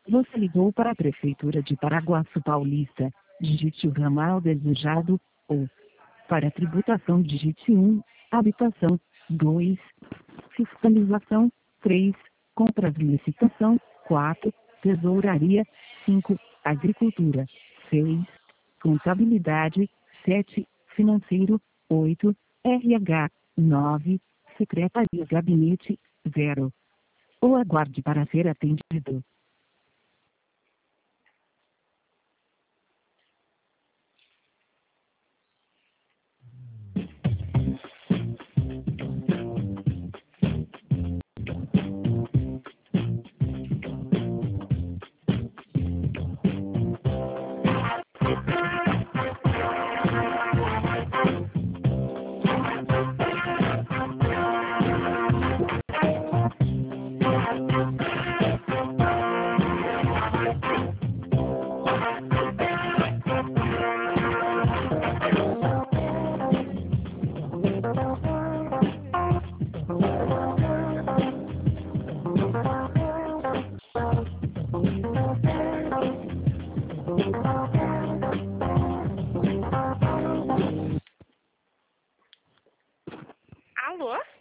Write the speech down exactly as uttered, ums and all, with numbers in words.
Você ligou para a Prefeitura de Paraguaçu Paulista. Digite o ramal desejado, ou para a tributação digite um, habitação, dois, fiscalização, três, compras e licitação, quatro, tesouraria, cinco, agricultura, seis, contabilidade, sete, financeiro, oito, R H, nove, secretaria gabinete, zero. Ou aguarde para ser atendido. Alô?